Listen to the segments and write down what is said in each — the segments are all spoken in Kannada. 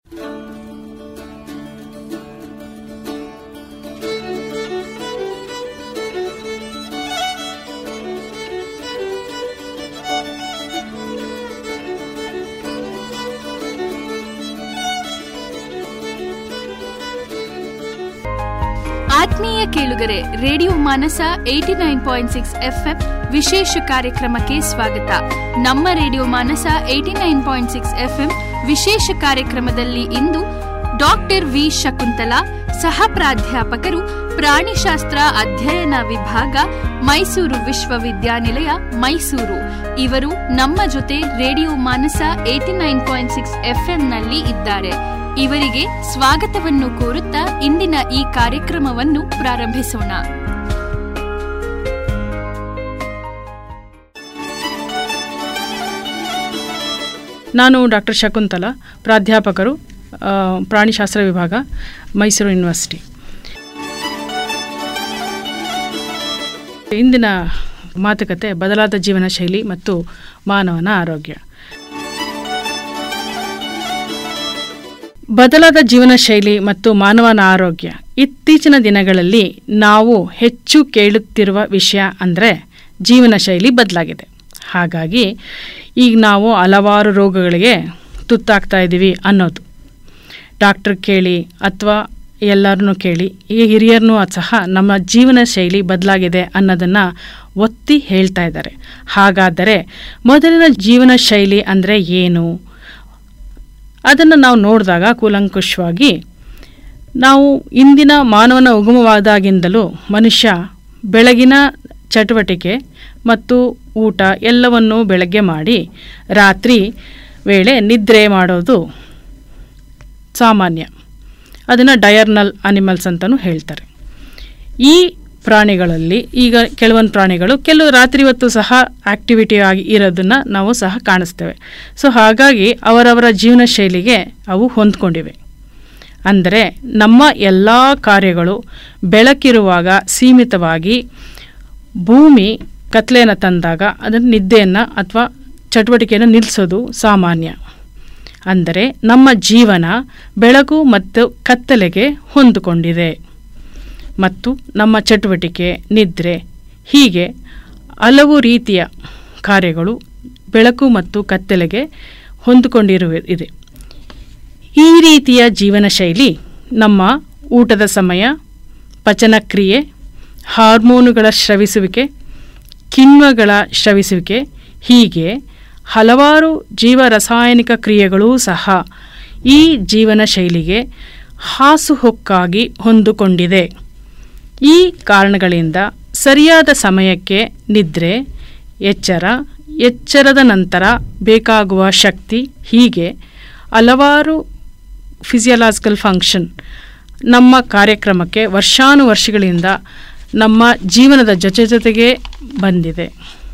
ಆತ್ಮೀಯ ಕೇಳುಗರೆ, ರೇಡಿಯೋ ಮಾನಸ 89.6 FM ವಿಶೇಷ ಕಾರ್ಯಕ್ರಮಕ್ಕೆ ಸ್ವಾಗತ. ನಮ್ಮ ರೇಡಿಯೋ ಮಾನಸ 89.6 FM ವಿಶೇಷ ಕಾರ್ಯಕ್ರಮದಲ್ಲಿ ಇಂದು ಡಾಕ್ಟರ್ ವಿ ಶಕುಂತಲಾ, ಸಹ ಪ್ರಾಧ್ಯಾಪಕರು, ಪ್ರಾಣಿಶಾಸ್ತ್ರ ಅಧ್ಯಯನ ವಿಭಾಗ, ಮೈಸೂರು ವಿಶ್ವವಿದ್ಯಾನಿಲಯ, ಮೈಸೂರು, ಇವರು ನಮ್ಮ ಜೊತೆ ರೇಡಿಯೋ ಮಾನಸ 89.6 FM ನಲ್ಲಿ ಇದ್ದಾರೆ. ಇವರಿಗೆ ಸ್ವಾಗತವನ್ನು ಕೋರುತ್ತಾ ಇಂದಿನ ಈ ಕಾರ್ಯಕ್ರಮವನ್ನು ಪ್ರಾರಂಭಿಸೋಣ. ನಾನು ಡಾಕ್ಟರ್ ಶಕುಂತಲಾ, ಪ್ರಾಧ್ಯಾಪಕರು, ಪ್ರಾಣಿಶಾಸ್ತ್ರ ವಿಭಾಗ, ಮೈಸೂರು ಯೂನಿವರ್ಸಿಟಿ. ಇಂದಿನ ಮಾತುಕತೆ ಬದಲಾದ ಜೀವನ ಶೈಲಿ ಮತ್ತು ಮಾನವನ ಆರೋಗ್ಯ. ಬದಲಾದ ಜೀವನ ಶೈಲಿ ಮತ್ತು ಮಾನವನ ಆರೋಗ್ಯ ಇತ್ತೀಚಿನ ದಿನಗಳಲ್ಲಿ ನಾವು ಹೆಚ್ಚು ಕೇಳುತ್ತಿರುವ ವಿಷಯ ಅಂದರೆ ಜೀವನ ಶೈಲಿ ಬದಲಾಗಿದೆ. ಹಾಗಾಗಿ ಈಗ ನಾವು ಹಲವಾರು ರೋಗಗಳಿಗೆ ತುತ್ತಾಗ್ತಾ ಇದ್ದೀವಿ ಅನ್ನೋದು. ಡಾಕ್ಟ್ರ್ ಕೇಳಿ ಅಥವಾ ಎಲ್ಲರನ್ನೂ ಕೇಳಿ, ಈ ಹಿರಿಯರನ್ನೂ ಸಹ ನಮ್ಮ ಜೀವನ ಶೈಲಿ ಬದಲಾಗಿದೆ ಅನ್ನೋದನ್ನು ಒತ್ತಿ ಹೇಳ್ತಾ ಇದ್ದಾರೆ. ಹಾಗಾದರೆ ಮೊದಲಿನ ಜೀವನ ಶೈಲಿ ಅಂದರೆ ಏನು? ಅದನ್ನು ನಾವು ನೋಡಿದಾಗ ಕೂಲಂಕುಷವಾಗಿ ನಾವು ಇಂದಿನ ಮಾನವನ ಉಗಮವಾದಾಗಿಂದಲೂ ಮನುಷ್ಯ ಬೆಳಗಿನ ಚಟುವಟಿಕೆ ಮತ್ತು ಊಟ ಎಲ್ಲವನ್ನೂ ಬೆಳಗ್ಗೆ ಮಾಡಿ ರಾತ್ರಿ ವೇಳೆ ನಿದ್ರೆ ಮಾಡೋದು ಸಾಮಾನ್ಯ. ಅದನ್ನು ಡಯರ್ನಲ್ ಅನಿಮಲ್ಸ್ ಅಂತಲೂ ಹೇಳ್ತಾರೆ. ಈ ಪ್ರಾಣಿಗಳಲ್ಲಿ ಈಗ ಕೆಲವೊಂದು ಪ್ರಾಣಿಗಳು ಕೆಲವು ರಾತ್ರಿ ಹೊತ್ತು ಸಹ ಆ್ಯಕ್ಟಿವಿಟಿ ಆಗಿ ಇರೋದನ್ನು ನಾವು ಸಹ ಕಾಣಿಸ್ತೇವೆ. ಸೊ ಹಾಗಾಗಿ ಅವರವರ ಜೀವನ ಶೈಲಿಗೆ ಅವು ಹೊಂದ್ಕೊಂಡಿವೆ. ಅಂದರೆ ನಮ್ಮ ಎಲ್ಲ ಕಾರ್ಯಗಳು ಬೆಳಕಿರುವಾಗ ಸೀಮಿತವಾಗಿ, ಭೂಮಿ ಕತ್ಲೆಯನ್ನು ತಂದಾಗ ಅದನ್ನು ನಿದ್ದೆಯನ್ನು ಅಥವಾ ಚಟುವಟಿಕೆಯನ್ನು ನಿಲ್ಲಿಸೋದು ಸಾಮಾನ್ಯ. ಅಂದರೆ ನಮ್ಮ ಜೀವನ ಬೆಳಕು ಮತ್ತು ಕತ್ತಲೆಗೆ ಹೊಂದಿಕೊಂಡಿದೆ ಮತ್ತು ನಮ್ಮ ಚಟುವಟಿಕೆ, ನಿದ್ರೆ, ಹೀಗೆ ಹಲವು ರೀತಿಯ ಕಾರ್ಯಗಳು ಬೆಳಕು ಮತ್ತು ಕತ್ತಲೆಗೆ ಹೊಂದಿಕೊಂಡಿರುವಿದೆ. ಈ ರೀತಿಯ ಜೀವನ ಶೈಲಿ ನಮ್ಮ ಊಟದ ಸಮಯ, ಪಚನಕ್ರಿಯೆ, ಹಾರ್ಮೋನುಗಳ ಸ್ರವಿಸುವಿಕೆ, ಕಿಣ್ವಗಳ ಸ್ರವಿಸುವಿಕೆ, ಹೀಗೆ ಹಲವಾರು ಜೀವರಾಸಾಯನಿಕ ಕ್ರಿಯೆಗಳೂ ಸಹ ಈ ಜೀವನ ಶೈಲಿಗೆ ಹಾಸುಹೊಕ್ಕಾಗಿ ಹೊಂದಿಕೊಂಡಿದೆ. ಈ ಕಾರಣಗಳಿಂದ ಸರಿಯಾದ ಸಮಯಕ್ಕೆ ನಿದ್ರೆ, ಎಚ್ಚರದ ನಂತರ ಬೇಕಾಗುವ ಶಕ್ತಿ, ಹೀಗೆ ಹಲವಾರು ಫಿಸಿಯಲಾಜಿಕಲ್ ಫಂಕ್ಷನ್ ನಮ್ಮ ಕಾರ್ಯಕ್ರಮಕ್ಕೆ ವರ್ಷಾನುವರ್ಷಗಳಿಂದ ನಮ್ಮ ಜೀವನದ ಜೊತೆಗೆ ಬಂದಿದೆ.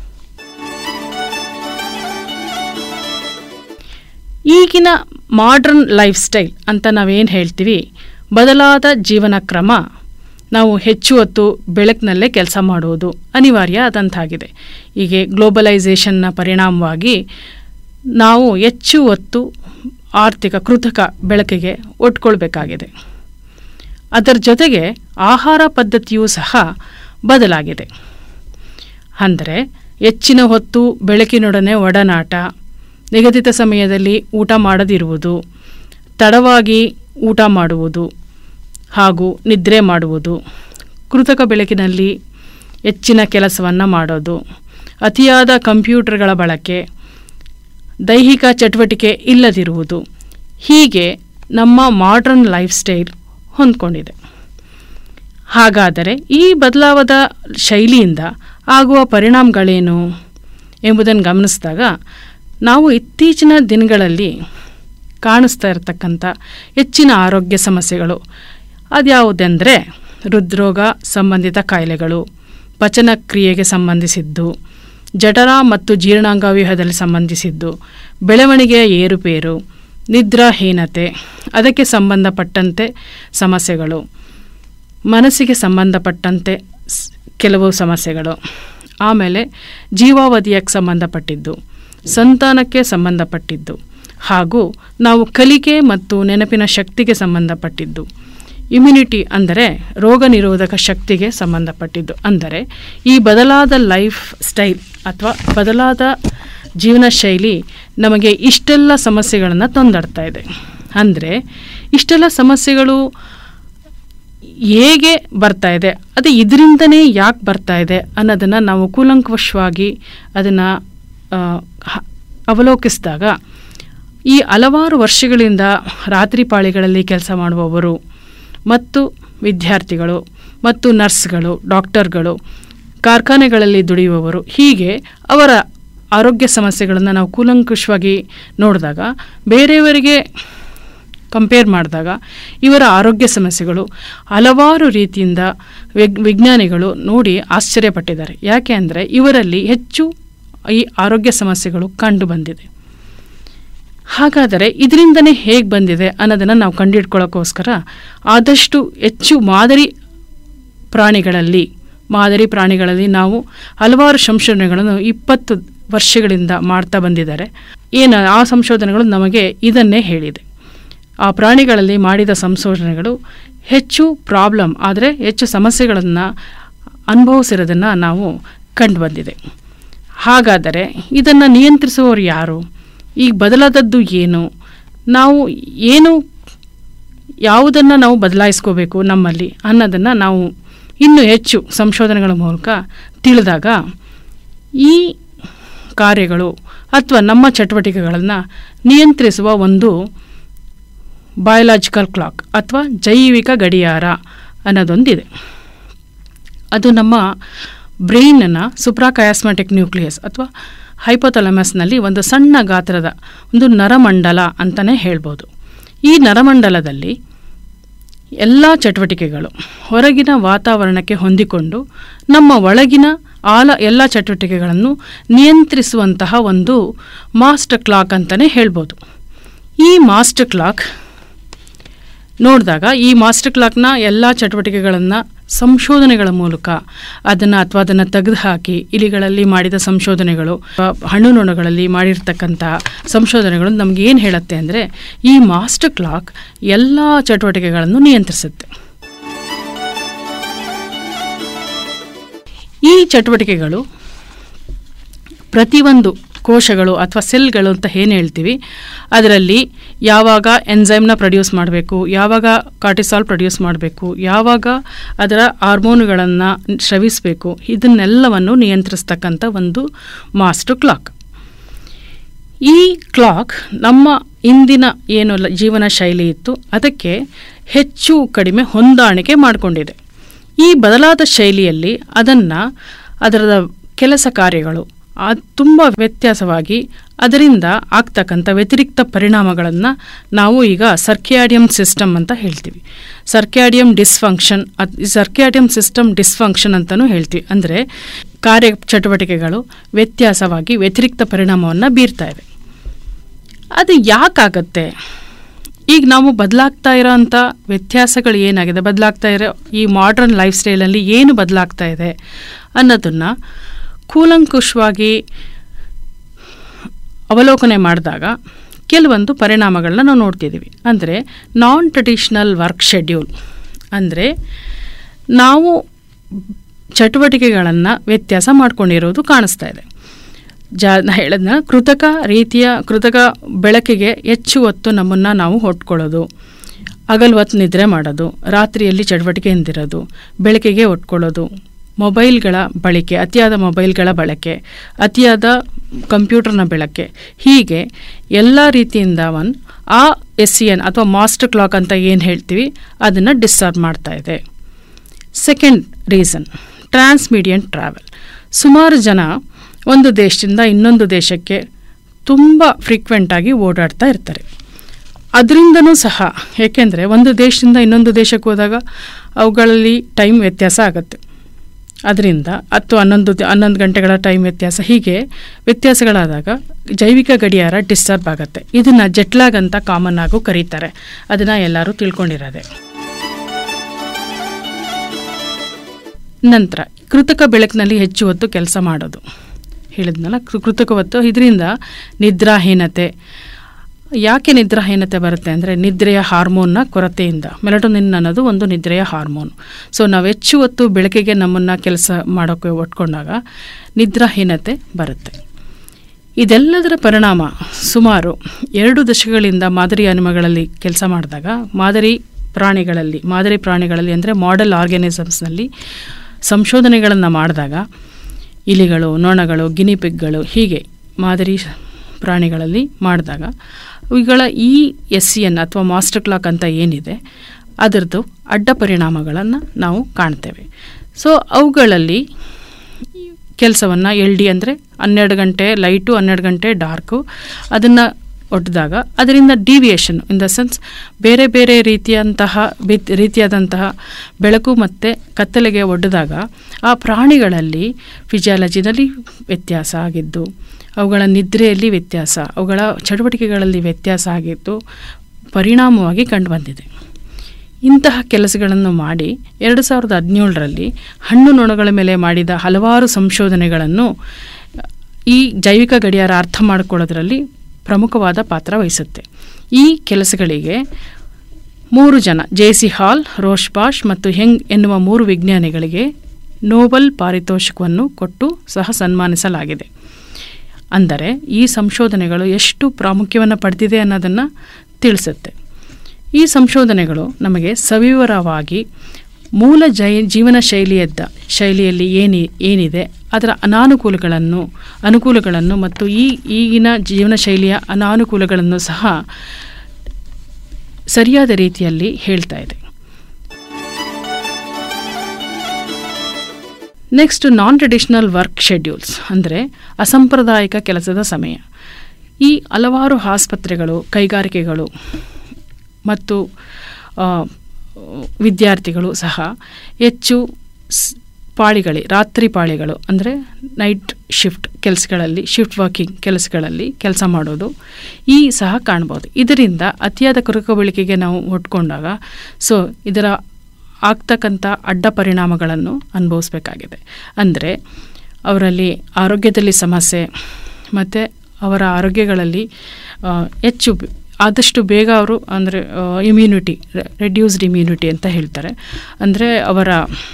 ಈಗಿನ ಮಾಡ್ರನ್ ಲೈಫ್ ಸ್ಟೈಲ್ ಅಂತ ನಾವೇನು ಹೇಳ್ತೀವಿ, ಬದಲಾದ ಜೀವನ ಕ್ರಮ, ನಾವು ಹೆಚ್ಚು ಹೊತ್ತು ಬೆಳಕಿನಲ್ಲೇ ಕೆಲಸ ಮಾಡುವುದು ಅನಿವಾರ್ಯ ಆದಂತಾಗಿದೆ. ಹೀಗೆ ಗ್ಲೋಬಲೈಸೇಷನ್ನ ಪರಿಣಾಮವಾಗಿ ನಾವು ಹೆಚ್ಚು ಹೊತ್ತು ಆರ್ಥಿಕ ಕೃತಕ ಬೆಳಕಿಗೆ ಒಟ್ಕೊಳ್ಬೇಕಾಗಿದೆ. ಅದರ ಜೊತೆಗೆ ಆಹಾರ ಪದ್ಧತಿಯೂ ಸಹ ಬದಲಾಗಿದೆ. ಅಂದರೆ ಹೆಚ್ಚಿನ ಹೊತ್ತು ಬೆಳಕಿನೊಡನೆ ಒಡನಾಟ, ನಿಗದಿತ ಸಮಯದಲ್ಲಿ ಊಟ ಮಾಡದಿರುವುದು, ತಡವಾಗಿ ಊಟ ಮಾಡುವುದು ಹಾಗೂ ನಿದ್ರೆ ಮಾಡುವುದು, ಕೃತಕ ಬೆಳಕಿನಲ್ಲಿ ಹೆಚ್ಚಿನ ಕೆಲಸವನ್ನು ಮಾಡೋದು, ಅತಿಯಾದ ಕಂಪ್ಯೂಟರ್ಗಳ ಬಳಕೆ, ದೈಹಿಕ ಚಟುವಟಿಕೆ ಇಲ್ಲದಿರುವುದು, ಹೀಗೆ ನಮ್ಮ ಮಾಡ್ರನ್ ಲೈಫ್ ಸ್ಟೈಲ್ ಹೊಂದ್ಕೊಂಡಿದೆ. ಹಾಗಾದರೆ ಈ ಬದಲಾವದ ಶೈಲಿಯಿಂದ ಆಗುವ ಪರಿಣಾಮಗಳೇನು ಎಂಬುದನ್ನು ಗಮನಿಸಿದಾಗ ನಾವು ಇತ್ತೀಚಿನ ದಿನಗಳಲ್ಲಿ ಕಾಣಿಸ್ತಾ ಇರತಕ್ಕಂಥ ಹೆಚ್ಚಿನ ಆರೋಗ್ಯ ಸಮಸ್ಯೆಗಳು ಅದ್ಯಾವುದೆಂದರೆ ಹೃದ್ರೋಗ ಸಂಬಂಧಿತ ಕಾಯಿಲೆಗಳು, ಪಚನಕ್ರಿಯೆಗೆ ಸಂಬಂಧಿಸಿದ್ದು, ಜಠರ ಮತ್ತು ಜೀರ್ಣಾಂಗವ್ಯೂಹದಲ್ಲಿ ಸಂಬಂಧಿಸಿದ್ದು, ಬೆಳವಣಿಗೆಯ ಏರುಪೇರು, ನಿದ್ರಾಹೀನತೆ, ಅದಕ್ಕೆ ಸಂಬಂಧಪಟ್ಟಂತೆ ಸಮಸ್ಯೆಗಳು, ಮನಸ್ಸಿಗೆ ಸಂಬಂಧಪಟ್ಟಂತೆ ಕೆಲವು ಸಮಸ್ಯೆಗಳು, ಆಮೇಲೆ ಜೀವಾವಧಿಯಕ್ಕೆ ಸಂಬಂಧಪಟ್ಟಿದ್ದು, ಸಂತಾನಕ್ಕೆ ಸಂಬಂಧಪಟ್ಟಿದ್ದು ಹಾಗೂ ನಾವು ಕಲಿಕೆ ಮತ್ತು ನೆನಪಿನ ಶಕ್ತಿಗೆ ಸಂಬಂಧಪಟ್ಟಿದ್ದು. ಇಮ್ಯುನಿಟಿ ಅಂದರೆ ರೋಗ ನಿರೋಧಕ ಶಕ್ತಿಗೆ ಸಂಬಂಧಪಟ್ಟಿದ್ದು. ಅಂದರೆ ಈ ಬದಲಾದ ಲೈಫ್ ಸ್ಟೈಲ್ ಅಥವಾ ಬದಲಾದ ಜೀವನ ಶೈಲಿ ನಮಗೆ ಇಷ್ಟೆಲ್ಲ ಸಮಸ್ಯೆಗಳನ್ನು ತೊಂದರ್ತಾ ಇದೆ. ಅಂದರೆ ಇಷ್ಟೆಲ್ಲ ಸಮಸ್ಯೆಗಳು ಹೇಗೆ ಬರ್ತಾ ಇದೆ, ಅದು ಇದರಿಂದನೇ ಯಾಕೆ ಬರ್ತಾ ಇದೆ ಅನ್ನೋದನ್ನು ನಾವು ಕೂಲಂಕಷವಾಗಿ ಅದನ್ನು ಅವಲೋಕಿಸಿದಾಗ ಈ ಹಲವಾರು ವರ್ಷಗಳಿಂದ ರಾತ್ರಿ ಪಾಳಿಗಳಲ್ಲಿ ಕೆಲಸ ಮಾಡುವವರು ಮತ್ತು ವಿದ್ಯಾರ್ಥಿಗಳು ಮತ್ತು ನರ್ಸ್ಗಳು, ಡಾಕ್ಟರ್ಗಳು, ಕಾರ್ಖಾನೆಗಳಲ್ಲಿ ದುಡಿಯುವವರು, ಹೀಗೆ ಅವರ ಆರೋಗ್ಯ ಸಮಸ್ಯೆಗಳನ್ನು ನಾವು ಕೂಲಂಕಷವಾಗಿ ನೋಡಿದಾಗ ಬೇರೆಯವರಿಗೆ ಕಂಪೇರ್ ಮಾಡಿದಾಗ ಇವರ ಆರೋಗ್ಯ ಸಮಸ್ಯೆಗಳು ಹಲವಾರು ರೀತಿಯಿಂದ ವಿಜ್ಞಾನಿಗಳು ನೋಡಿ ಆಶ್ಚರ್ಯಪಟ್ಟಿದ್ದಾರೆ. ಯಾಕೆ ಅಂದರೆ ಇವರಲ್ಲಿ ಹೆಚ್ಚು ಈ ಆರೋಗ್ಯ ಸಮಸ್ಯೆಗಳು ಕಂಡು ಬಂದಿದೆ. ಹಾಗಾದರೆ ಇದರಿಂದನೇ ಹೇಗೆ ಬಂದಿದೆ ಅನ್ನೋದನ್ನು ನಾವು ಕಂಡುಹಿಡ್ಕೊಳ್ಳೋಕ್ಕೋಸ್ಕರ ಆದಷ್ಟು ಹೆಚ್ಚು ಮಾದರಿ ಪ್ರಾಣಿಗಳಲ್ಲಿ ನಾವು ಹಲವಾರು ಸಂಶೋಧನೆಗಳನ್ನು 20 ವರ್ಷಗಳಿಂದ ಮಾಡ್ತಾ ಬಂದಿದ್ದಾರೆ. ಆ ಸಂಶೋಧನೆಗಳು ನಮಗೆ ಇದನ್ನೇ ಹೇಳಿದೆ. ಆ ಪ್ರಾಣಿಗಳಲ್ಲಿ ಮಾಡಿದ ಸಂಶೋಧನೆಗಳು ಹೆಚ್ಚು ಆದರೆ ಹೆಚ್ಚು ಸಮಸ್ಯೆಗಳನ್ನು ಅನುಭವಿಸಿರೋದನ್ನು ನಾವು ಕಂಡು ಬಂದಿದೆ. ಹಾಗಾದರೆ ಇದನ್ನು ನಿಯಂತ್ರಿಸುವವರು ಯಾರು? ಈಗ ಬದಲಾದದ್ದು ಏನು? ನಾವು ಯಾವುದನ್ನು ನಾವು ಬದಲಾಯಿಸ್ಕೋಬೇಕು ನಮ್ಮಲ್ಲಿ ಅನ್ನೋದನ್ನು ನಾವು ಇನ್ನೂ ಹೆಚ್ಚು ಸಂಶೋಧನೆಗಳ ಮೂಲಕ ತಿಳಿದಾಗ ಈ ಕಾರ್ಯಗಳು ಅಥವಾ ನಮ್ಮ ಚಟುವಟಿಕೆಗಳನ್ನು ನಿಯಂತ್ರಿಸುವ ಒಂದು ಬಯೋಲಾಜಿಕಲ್ ಕ್ಲಾಕ್ ಅಥವಾ ಜೈವಿಕ ಗಡಿಯಾರ ಅನ್ನೋದೊಂದಿದೆ. ಅದು ನಮ್ಮ ಬ್ರೈನ್ನ ಸುಪ್ರಾಕಯಾಸ್ಮ್ಯಾಟಿಕ್ ನ್ಯೂಕ್ಲಿಯಸ್ ಅಥವಾ ಹೈಪೋಥಾಲಮಸ್ನಲ್ಲಿ ಒಂದು ಸಣ್ಣ ಗಾತ್ರದ ಒಂದು ನರಮಂಡಲ ಅಂತಲೇ ಹೇಳ್ಬೋದು. ಈ ನರಮಂಡಲದಲ್ಲಿ ಎಲ್ಲ ಚಟುವಟಿಕೆಗಳು ಹೊರಗಿನ ವಾತಾವರಣಕ್ಕೆ ಹೊಂದಿಕೊಂಡು ನಮ್ಮ ಒಳಗಿನ ಎಲ್ಲ ಚಟುವಟಿಕೆಗಳನ್ನು ನಿಯಂತ್ರಿಸುವಂತಹ ಒಂದು ಮಾಸ್ಟರ್ ಕ್ಲಾಕ್ ಅಂತಲೇ ಹೇಳ್ಬೋದು. ಈ ಮಾಸ್ಟರ್ ಕ್ಲಾಕ್ ನೋಡಿದಾಗ ಈ ಮಾಸ್ಟರ್ ಕ್ಲಾಕ್ನ ಎಲ್ಲ ಚಟುವಟಿಕೆಗಳನ್ನು ಸಂಶೋಧನೆಗಳ ಮೂಲಕ ಅದನ್ನು ತೆಗೆದುಹಾಕಿ ಇಲಿಗಳಲ್ಲಿ ಮಾಡಿದ ಸಂಶೋಧನೆಗಳು, ಹಣ್ಣುನೊಣಗಳಲ್ಲಿ ಮಾಡಿರ್ತಕ್ಕಂಥ ಸಂಶೋಧನೆಗಳು ನಮಗೆ ಏನು ಹೇಳುತ್ತೆ ಅಂದರೆ ಈ ಮಾಸ್ಟರ್ ಕ್ಲಾಕ್ ಎಲ್ಲ ಚಟುವಟಿಕೆಗಳನ್ನು ನಿಯಂತ್ರಿಸುತ್ತೆ. ಈ ಚಟುವಟಿಕೆಗಳು ಪ್ರತಿಯೊಂದು ಕೋಶಗಳು ಅಥವಾ ಸೆಲ್ಗಳು ಅಂತ ಏನು ಹೇಳ್ತೀವಿ, ಅದರಲ್ಲಿ ಯಾವಾಗ ಎನ್ಸೈಮ್ನ ಪ್ರೊಡ್ಯೂಸ್ ಮಾಡಬೇಕು, ಯಾವಾಗ ಕಾರ್ಟಿಸಾಲ್ ಪ್ರೊಡ್ಯೂಸ್ ಮಾಡಬೇಕು, ಯಾವಾಗ ಅದರ ಹಾರ್ಮೋನುಗಳನ್ನು ಸ್ರವಿಸಬೇಕು, ಇದನ್ನೆಲ್ಲವನ್ನು ನಿಯಂತ್ರಿಸ್ತಕ್ಕಂಥ ಒಂದು ಮಾಸ್ಟರ್ ಕ್ಲಾಕ್. ಈ ಕ್ಲಾಕ್ ನಮ್ಮ ಇಂದಿನ ಏನು ಜೀವನ ಶೈಲಿ ಇತ್ತು ಅದಕ್ಕೆ ಹೆಚ್ಚು ಕಡಿಮೆ ಹೊಂದಾಣಿಕೆ ಮಾಡಿಕೊಂಡಿದೆ. ಈ ಬದಲಾದ ಶೈಲಿಯಲ್ಲಿ ಅದರ ಕೆಲಸ ಕಾರ್ಯಗಳು ತುಂಬ ವ್ಯತ್ಯಾಸವಾಗಿ ಅದರಿಂದ ಆಗ್ತಕ್ಕಂಥ ವ್ಯತಿರಿಕ್ತ ಪರಿಣಾಮಗಳನ್ನು ನಾವು ಈಗ ಸರ್ಕ್ಯಾಡಿಯಂ ಸಿಸ್ಟಮ್ ಅಂತ ಹೇಳ್ತೀವಿ. ಸರ್ಕ್ಯಾಡಿಯಂ ಸಿಸ್ಟಮ್ ಡಿಸ್ಫಂಕ್ಷನ್ ಅಂತಲೂ ಹೇಳ್ತೀವಿ. ಅಂದರೆ ಕಾರ್ಯ ಚಟುವಟಿಕೆಗಳು ವ್ಯತ್ಯಾಸವಾಗಿ ವ್ಯತಿರಿಕ್ತ ಪರಿಣಾಮವನ್ನು ಬೀರ್ತಾ ಇವೆ. ಅದು ಯಾಕಾಗತ್ತೆ? ಈಗ ನಾವು ಬದಲಾಗ್ತಾ ಇರೋಂಥ ವ್ಯತ್ಯಾಸಗಳು ಏನಾಗಿದೆ, ಬದಲಾಗ್ತಾ ಇರೋ ಈ ಮಾಡ್ರನ್ ಲೈಫ್ ಸ್ಟೈಲಲ್ಲಿ ಏನು ಬದಲಾಗ್ತಾ ಇದೆ ಅನ್ನೋದನ್ನು ಕೂಲಂಕುಷವಾಗಿ ಅವಲೋಕನೆ ಮಾಡಿದಾಗ ಕೆಲವೊಂದು ಪರಿಣಾಮಗಳನ್ನ ನಾವು ನೋಡ್ತಿದ್ದೀವಿ. ಅಂದರೆ ನಾನ್ ಟ್ರೆಡಿಷನಲ್ ವರ್ಕ್ ಶೆಡ್ಯೂಲ್, ಅಂದರೆ ನಾವು ಚಟುವಟಿಕೆಗಳನ್ನು ವ್ಯತ್ಯಾಸ ಮಾಡ್ಕೊಂಡಿರೋದು ಕಾಣಿಸ್ತಾ ಇದೆ. ಹೇಳಿದ್ನ ಕೃತಕ ಬೆಳಕಿಗೆ ಹೆಚ್ಚು ಹೊತ್ತು ನಮ್ಮನ್ನು ನಾವು ಹೊಟ್ಕೊಳ್ಳೋದು, ಹಗಲು ಹೊತ್ತು ನಿದ್ರೆ ಮಾಡೋದು, ರಾತ್ರಿಯಲ್ಲಿ ಚಟುವಟಿಕೆಯಿಂದಿರೋದು, ಬೆಳಕಿಗೆ ಹೊಟ್ಕೊಳ್ಳೋದು, ಮೊಬೈಲ್ಗಳ ಬಳಕೆ, ಅತಿಯಾದ ಮೊಬೈಲ್ಗಳ ಬಳಕೆ, ಅತಿಯಾದ ಕಂಪ್ಯೂಟರ್ನ ಬಳಕೆ, ಹೀಗೆ ಎಲ್ಲ ರೀತಿಯಿಂದ SCN ಅಥವಾ ಮಾಸ್ಟರ್ ಕ್ಲಾಕ್ ಅಂತ ಏನು ಹೇಳ್ತೀವಿ ಅದನ್ನು ಡಿಸ್ಟರ್ಬ್ ಮಾಡ್ತಾ ಇದೆ. Second reason, transmeridian travel. ಸುಮಾರು ಜನ ಒಂದು ದೇಶದಿಂದ ಇನ್ನೊಂದು ದೇಶಕ್ಕೆ ತುಂಬ ಫ್ರೀಕ್ವೆಂಟಾಗಿ ಓಡಾಡ್ತಾ ಇರ್ತಾರೆ. ಅದರಿಂದನೂ ಸಹ, ಏಕೆಂದರೆ ಒಂದು ದೇಶದಿಂದ ಇನ್ನೊಂದು ದೇಶಕ್ಕೆ ಹೋದಾಗ ಅವುಗಳಲ್ಲಿ ಟೈಮ್ ವ್ಯತ್ಯಾಸ ಆಗುತ್ತೆ. ಅದರಿಂದ 10-11 ಗಂಟೆಗಳ ಟೈಮ್ ವ್ಯತ್ಯಾಸ, ಹೀಗೆ ವ್ಯತ್ಯಾಸಗಳಾದಾಗ ಜೈವಿಕ ಗಡಿಯಾರ ಡಿಸ್ಟರ್ಬ್ ಆಗುತ್ತೆ. ಇದನ್ನು ಜೆಟ್ಲಾಗ್ ಅಂತ ಕಾಮನ್ ಆಗು ಕರೀತಾರೆ. ಅದನ್ನು ಎಲ್ಲರೂ ತಿಳ್ಕೊಂಡಿರೋದೆ. ನಂತರ ಕೃತಕ ಬೆಳಕಿನಲ್ಲಿ ಹೆಚ್ಚು ಹೊತ್ತು ಕೆಲಸ ಮಾಡೋದು ಹೇಳಿದ್ನಲ್ಲ, ಕೃತಕ ಹೊತ್ತು, ಇದರಿಂದ ನಿದ್ರಾಹೀನತೆ, ಯಾಕೆ ನಿದ್ರಾಹೀನತೆ ಬರುತ್ತೆ ಅಂದರೆ ನಿದ್ರೆಯ ಹಾರ್ಮೋನ್ನ ಕೊರತೆಯಿಂದ. ಮೆಲಟೋನಿನ್ ಅನ್ನೋದು ಒಂದು ನಿದ್ರೆಯ ಹಾರ್ಮೋನ್. ಸೊ ನಾವು ಹೆಚ್ಚು ಹೊತ್ತು ಬೆಳಕಿಗೆ ನಮ್ಮನ್ನು ಕೆಲಸ ಮಾಡೋಕ್ಕೆ ಒಟ್ಕೊಂಡಾಗ ನಿದ್ರಾಹೀನತೆ ಬರುತ್ತೆ. ಇದೆಲ್ಲದರ ಪರಿಣಾಮ ಸುಮಾರು 2 ದಶಕಗಳಿಂದ ಮಾದರಿ ಅನಿಮಗಳಲ್ಲಿ ಕೆಲಸ ಮಾಡಿದಾಗ ಮಾದರಿ ಪ್ರಾಣಿಗಳಲ್ಲಿ ಅಂದರೆ ಮಾಡೆಲ್ ಆರ್ಗ್ಯಾನಿಸಮ್ಸ್ನಲ್ಲಿ ಸಂಶೋಧನೆಗಳನ್ನು ಮಾಡಿದಾಗ ಇಲಿಗಳು, ನೊಣಗಳು, ಗಿನಿಪಿಗ್ಗಳು ಹೀಗೆ ಮಾದರಿ ಪ್ರಾಣಿಗಳಲ್ಲಿ ಮಾಡಿದಾಗ ಇವುಗಳ ಈ SCN ಅಥವಾ ಮಾಸ್ಟರ್ ಕ್ಲಾಕ್ ಅಂತ ಏನಿದೆ ಅದರದ್ದು ಅಡ್ಡ ಪರಿಣಾಮಗಳನ್ನು ನಾವು ಕಾಣ್ತೇವೆ. ಸೊ ಅವುಗಳಲ್ಲಿ ಕೆಲಸವನ್ನು LD ಅಂದರೆ 12 ಗಂಟೆ ಲೈಟು 12 ಗಂಟೆ ಡಾರ್ಕು ಅದನ್ನು ಒಡ್ಡಿದಾಗ ಅದರಿಂದ ಡಿವಿಯೇಷನ್ ಇನ್ ದ ಸೆನ್ಸ್ ಬೇರೆ ಬೇರೆ ರೀತಿಯಾದಂತಹ ಬೆಳಕು ಮತ್ತು ಕತ್ತಲೆಗೆ ಒಡ್ಡಿದಾಗ ಆ ಪ್ರಾಣಿಗಳಲ್ಲಿ ಫಿಸಿಯಾಲಜಿನಲ್ಲಿ ವ್ಯತ್ಯಾಸ ಆಗಿದ್ದು, ಅವುಗಳ ನಿದ್ರೆಯಲ್ಲಿ ವ್ಯತ್ಯಾಸ, ಅವುಗಳ ಚಟುವಟಿಕೆಗಳಲ್ಲಿ ವ್ಯತ್ಯಾಸ ಆಗಿದ್ದು ಪರಿಣಾಮವಾಗಿ ಕಂಡುಬಂದಿದೆ. ಇಂತಹ ಕೆಲಸಗಳನ್ನು ಮಾಡಿ 2017ರಲ್ಲಿ ಹಣ್ಣು ನೊಣಗಳ ಮೇಲೆ ಮಾಡಿದ ಹಲವಾರು ಸಂಶೋಧನೆಗಳನ್ನು ಈ ಜೈವಿಕ ಗಡಿಯಾರ ಅರ್ಥ ಮಾಡಿಕೊಳ್ಳೋದ್ರಲ್ಲಿ ಪ್ರಮುಖವಾದ ಪಾತ್ರ ವಹಿಸುತ್ತೆ. ಈ ಕೆಲಸಗಳಿಗೆ 3 ಜನ JC ಹಾಲ್, ರೋಶ್ಬಾಷ್ ಮತ್ತು ಹೆಂಗ್ ಎನ್ನುವ 3 ವಿಜ್ಞಾನಿಗಳಿಗೆ ನೋಬೆಲ್ ಪಾರಿತೋಷಿಕವನ್ನು ಕೊಟ್ಟು ಸಹ ಸನ್ಮಾನಿಸಲಾಗಿದೆ. ಅಂದರೆ ಈ ಸಂಶೋಧನೆಗಳು ಎಷ್ಟು ಪ್ರಾಮುಖ್ಯವನ್ನು ಪಡೆದಿದೆ ಅನ್ನೋದನ್ನು ತಿಳಿಸುತ್ತೆ. ಈ ಸಂಶೋಧನೆಗಳು ನಮಗೆ ಸವಿವರವಾಗಿ ಮೂಲ ಜೀವನ ಶೈಲಿಯಲ್ಲಿ ಏನಿದೆ ಅದರ ಅನುಕೂಲಗಳನ್ನು ಮತ್ತು ಈಗಿನ ಜೀವನ ಶೈಲಿಯ ಅನಾನುಕೂಲಗಳನ್ನು ಸಹ ಸರಿಯಾದ ರೀತಿಯಲ್ಲಿ ಹೇಳ್ತಾ ಇದೆ. Next, non traditional work schedules ಅಂದರೆ ಅಸಾಂಪ್ರದಾಯಿಕ ಕೆಲಸದ ಸಮಯ. ಈ ಹಲವಾರು ಆಸ್ಪತ್ರೆಗಳು, ಕೈಗಾರಿಕೆಗಳು ಮತ್ತು ವಿದ್ಯಾರ್ಥಿಗಳು ಸಹ ಹೆಚ್ಚು ರಾತ್ರಿ ಪಾಳಿಗಳು ಅಂದರೆ ನೈಟ್ ಶಿಫ್ಟ್ ವರ್ಕಿಂಗ್ ಕೆಲಸಗಳಲ್ಲಿ ಕೆಲಸ ಮಾಡೋದು ಈ ಸಹ ಕಾಣ್ಬೋದು. ಇದರಿಂದ ಅತಿಯಾದ ಕರುಕುಗೊಳಿಕೆಗೆ ನಾವು ಒಟ್ಕೊಂಡಾಗ ಸೊ ಇದರ ಆಗ್ತಕ್ಕಂಥ ಅಡ್ಡ ಪರಿಣಾಮಗಳನ್ನು ಅನುಭವಿಸಬೇಕಾಗಿದೆ. ಅಂದರೆ ಅವರಲ್ಲಿ ಆರೋಗ್ಯದಲ್ಲಿ ಸಮಸ್ಯೆ ಮತ್ತು ಅವರ ಆರೋಗ್ಯಗಳಲ್ಲಿ ಆದಷ್ಟು ಬೇಗ ಅವರು ಅಂದರೆ ರೆಡ್ಯೂಸ್ಡ್ ಇಮ್ಯುನಿಟಿ ಅಂತ ಹೇಳ್ತಾರೆ. ಅಂದರೆ ಅವರ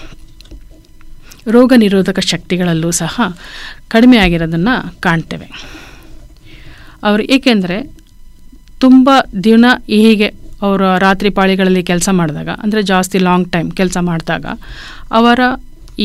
ರೋಗ ನಿರೋಧಕ ಶಕ್ತಿಗಳಲ್ಲೂ ಸಹ ಕಡಿಮೆ ಆಗಿರೋದನ್ನು ಕಾಣ್ತೇವೆ. ಏಕೆಂದರೆ ತುಂಬ ದಿನ ಹೀಗೆ ಅವರು ರಾತ್ರಿ ಪಾಳಿಗಳಲ್ಲಿ ಕೆಲಸ ಮಾಡಿದಾಗ ಅಂದರೆ ಜಾಸ್ತಿ ಲಾಂಗ್ ಟೈಮ್ ಕೆಲಸ ಮಾಡಿದಾಗ ಅವರ ಈ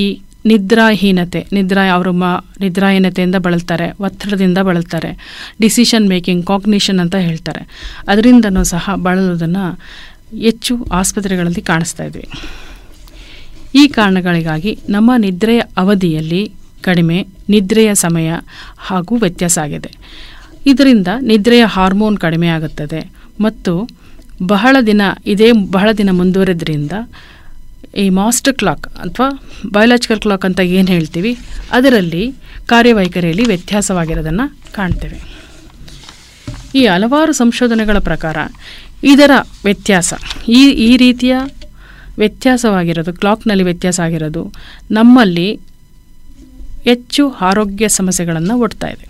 ನಿದ್ರಾಹೀನತೆಯಿಂದ ಬಳಲ್ತಾರೆ, ಒತ್ತಡದಿಂದ ಬಳಲ್ತಾರೆ, ಡಿಸಿಷನ್ ಮೇಕಿಂಗ್, ಕಾಗ್ನಿಷನ್ ಅಂತ ಹೇಳ್ತಾರೆ. ಅದರಿಂದನೂ ಸಹ ಬಳಲುವುದನ್ನು ಹೆಚ್ಚು ಆಸ್ಪತ್ರೆಗಳಲ್ಲಿ ಕಾಣಿಸ್ತಾ ಇದ್ವಿ. ಈ ಕಾರಣಗಳಿಗಾಗಿ ನಮ್ಮ ನಿದ್ರೆಯ ಅವಧಿಯಲ್ಲಿ ಕಡಿಮೆ, ನಿದ್ರೆಯ ಸಮಯ ಹಾಗೂ ವ್ಯತ್ಯಾಸ ಆಗಿದೆ. ಇದರಿಂದ ನಿದ್ರೆಯ ಹಾರ್ಮೋನ್ ಕಡಿಮೆ ಆಗುತ್ತದೆ ಮತ್ತು ಬಹಳ ದಿನ ಮುಂದುವರೆದ್ರಿಂದ ಈ ಮಾಸ್ಟರ್ ಕ್ಲಾಕ್ ಅಥವಾ ಬಯೋಲಾಜಿಕಲ್ ಕ್ಲಾಕ್ ಅಂತ ಏನು ಹೇಳ್ತೀವಿ ಅದರಲ್ಲಿ ಕಾರ್ಯವೈಖರಿಯಲ್ಲಿ ವ್ಯತ್ಯಾಸವಾಗಿರೋದನ್ನು ಕಾಣ್ತೇವೆ. ಈ ಹಲವಾರು ಸಂಶೋಧನೆಗಳ ಪ್ರಕಾರ ಇದರ ವ್ಯತ್ಯಾಸ ಈ ರೀತಿಯ ವ್ಯತ್ಯಾಸವಾಗಿರೋದು, ಕ್ಲಾಕ್ನಲ್ಲಿ ವ್ಯತ್ಯಾಸ ಆಗಿರೋದು ನಮ್ಮಲ್ಲಿ ಹೆಚ್ಚು ಆರೋಗ್ಯ ಸಮಸ್ಯೆಗಳನ್ನು ಒಡ್ತಾ ಇದೆ.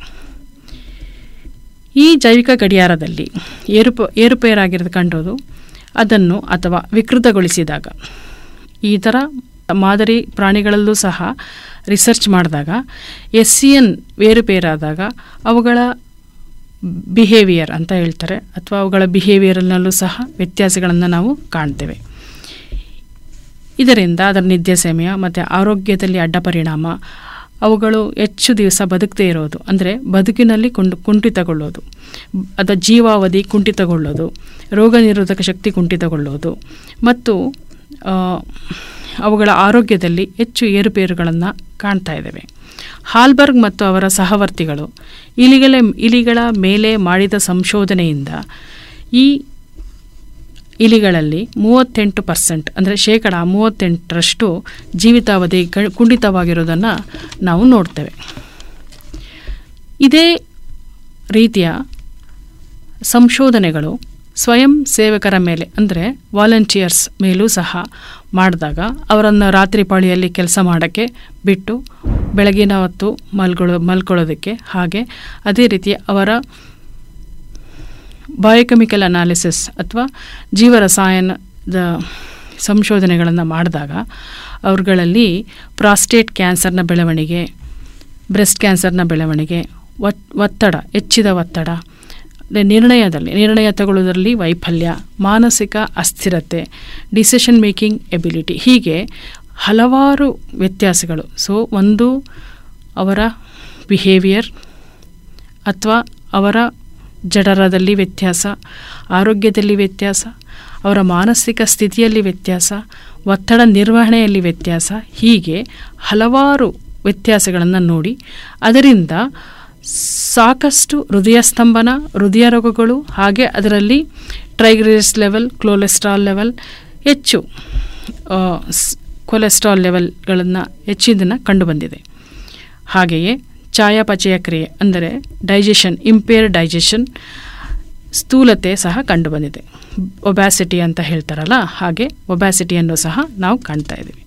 ಈ ಜೈವಿಕ ಗಡಿಯಾರದಲ್ಲಿ ಏರುಪೇರಾಗಿರೋದು ಕಂಡೋದು ಅದನ್ನು ಅಥವಾ ವಿಕೃತಗೊಳಿಸಿದಾಗ ಈ ಥರ ಮಾದರಿ ಪ್ರಾಣಿಗಳಲ್ಲೂ ಸಹ ರಿಸರ್ಚ್ ಮಾಡಿದಾಗ SCN ಏರುಪೇರಾದಾಗ ಅವುಗಳ ಬಿಹೇವಿಯರ್ ಅಂತ ಹೇಳ್ತಾರೆ ಅಥವಾ ಅವುಗಳ ಬಿಹೇವಿಯರ್ನಲ್ಲೂ ಸಹ ವ್ಯತ್ಯಾಸಗಳನ್ನು ನಾವು ಕಾಣ್ತೇವೆ. ಇದರಿಂದ ಅದರ ನಿದ್ದೆ ಸಮಯ ಮತ್ತು ಆರೋಗ್ಯದಲ್ಲಿ ಅಡ್ಡ ಪರಿಣಾಮ, ಅವುಗಳು ಹೆಚ್ಚು ದಿವಸ ಬದುಕದೇ ಇರೋದು ಅಂದರೆ ಬದುಕಿನಲ್ಲಿ ಕುಂಠಿತಗೊಳ್ಳೋದು, ಅದರ ಜೀವಾವಧಿ ಕುಂಠಿತಗೊಳ್ಳೋದು, ರೋಗ ನಿರೋಧಕ ಶಕ್ತಿ ಕುಂಠಿತಗೊಳ್ಳೋದು ಮತ್ತು ಅವುಗಳ ಆರೋಗ್ಯದಲ್ಲಿ ಹೆಚ್ಚು ಏರುಪೇರುಗಳನ್ನು ಕಾಣ್ತಾ ಇದ್ದೇವೆ. ಹಾಲ್ಬರ್ಗ್ ಮತ್ತು ಅವರ ಸಹವರ್ತಿಗಳು ಇಲಿಗಳ ಮೇಲೆ ಮಾಡಿದ ಸಂಶೋಧನೆಯಿಂದ ಈ ಇಲಿಗಳಲ್ಲಿ 38% ಅಂದರೆ 38% ಜೀವಿತಾವಧಿ ಕುಂಠಿತವಾಗಿರೋದನ್ನು ನಾವು ನೋಡ್ತೇವೆ. ಇದೇ ರೀತಿಯ ಸಂಶೋಧನೆಗಳು ಸ್ವಯಂ ಸೇವಕರ ಮೇಲೆ ಅಂದರೆ ವಾಲಂಟಿಯರ್ಸ್ ಮೇಲೂ ಸಹ ಮಾಡಿದಾಗ ಅವರನ್ನು ರಾತ್ರಿ ಪಾಳಿಯಲ್ಲಿ ಕೆಲಸ ಮಾಡೋಕ್ಕೆ ಬಿಟ್ಟು ಬೆಳಗಿನ ಹೊತ್ತು ಮಲ್ಕೊಳ್ಳೋದಕ್ಕೆ, ಹಾಗೆ ಅದೇ ರೀತಿ ಅವರ ಬಯೋಕೆಮಿಕಲ್ ಅನಾಲಿಸಿಸ್ ಅಥವಾ ಜೀವರಸಾಯನದ ಸಂಶೋಧನೆಗಳನ್ನು ಮಾಡಿದಾಗ ಅವ್ರುಗಳಲ್ಲಿ ಪ್ರಾಸ್ಟೇಟ್ ಕ್ಯಾನ್ಸರ್ನ ಬೆಳವಣಿಗೆ, ಬ್ರೆಸ್ಟ್ ಕ್ಯಾನ್ಸರ್ನ ಬೆಳವಣಿಗೆ, ಒತ್ತಡ, ಹೆಚ್ಚಿದ ಒತ್ತಡ, ನಿರ್ಣಯ ತಗೊಳ್ಳೋದರಲ್ಲಿ ವೈಫಲ್ಯ, ಮಾನಸಿಕ ಅಸ್ಥಿರತೆ, ಡಿಸಿಷನ್ ಮೇಕಿಂಗ್ ಎಬಿಲಿಟಿ, ಹೀಗೆ ಹಲವಾರು ವ್ಯತ್ಯಾಸಗಳು. ಸೊ ಒಂದು ಅವರ ಬಿಹೇವಿಯರ್ ಅಥವಾ ಅವರ ಜಠರದಲ್ಲಿ ವ್ಯತ್ಯಾಸ, ಆರೋಗ್ಯದಲ್ಲಿ ವ್ಯತ್ಯಾಸ, ಅವರ ಮಾನಸಿಕ ಸ್ಥಿತಿಯಲ್ಲಿ ವ್ಯತ್ಯಾಸ, ಒತ್ತಡ ನಿರ್ವಹಣೆಯಲ್ಲಿ ವ್ಯತ್ಯಾಸ, ಹೀಗೆ ಹಲವಾರು ವ್ಯತ್ಯಾಸಗಳನ್ನು ನೋಡಿ ಅದರಿಂದ ಸಾಕಷ್ಟು ಹೃದಯ ಸ್ತಂಭನ, ಹೃದಯ ರೋಗಗಳು, ಹಾಗೆ ಅದರಲ್ಲಿ ಟ್ರೈಗ್ಲಿಸರೈಡ್ಸ್ ಲೆವೆಲ್, ಕೊಲೆಸ್ಟ್ರಾಲ್ ಲೆವೆಲ್, ಹೆಚ್ಚು ಕೊಲೆಸ್ಟ್ರಾಲ್ ಲೆವೆಲ್ಗಳನ್ನು ಹೆಚ್ಚಿದ್ದನ್ನು ಕಂಡುಬಂದಿದೆ. ಹಾಗೆಯೇ ಚಯಾಪಚಯ ಕ್ರಿಯೆ ಅಂದರೆ ಡೈಜೆಷನ್, ಇಂಪೇರ್ಡ್ ಡೈಜೆಷನ್, ಸ್ಥೂಲತೆ ಸಹ ಕಂಡುಬಂದಿದೆ. ಒಬ್ಯಾಸಿಟಿ ಅಂತ ಹೇಳ್ತಾರಲ್ಲ, ಹಾಗೆ ಒಬ್ಯಾಸಿಟಿಯನ್ನು ಸಹ ನಾವು ಕಾಣ್ತಾ ಇದ್ದೀವಿ.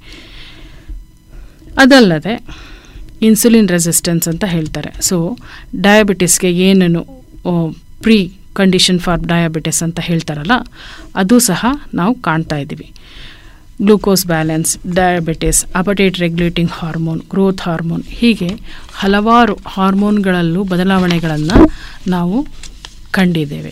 ಅದಲ್ಲದೆ ಇನ್ಸುಲಿನ್ ರೆಸಿಸ್ಟೆನ್ಸ್ ಅಂತ ಹೇಳ್ತಾರೆ. ಸೊ ಡಯಾಬಿಟಿಸ್ಗೆ ಏನೇನು ಪ್ರೀ ಕಂಡೀಷನ್ ಫಾರ್ ಡಯಾಬಿಟಿಸ್ ಅಂತ ಹೇಳ್ತಾರಲ್ಲ, ಅದು ಸಹ ನಾವು ಕಾಣ್ತಾ ಇದ್ದೀವಿ. Glucose balance, diabetes, appetite regulating hormone, growth hormone, ಹೀಗೆ ಹಲವಾರು ಹಾರ್ಮೋನ್ಗಳಲ್ಲೂ ಬದಲಾವಣೆಗಳನ್ನು ನಾವು ಕಂಡಿದ್ದೇವೆ.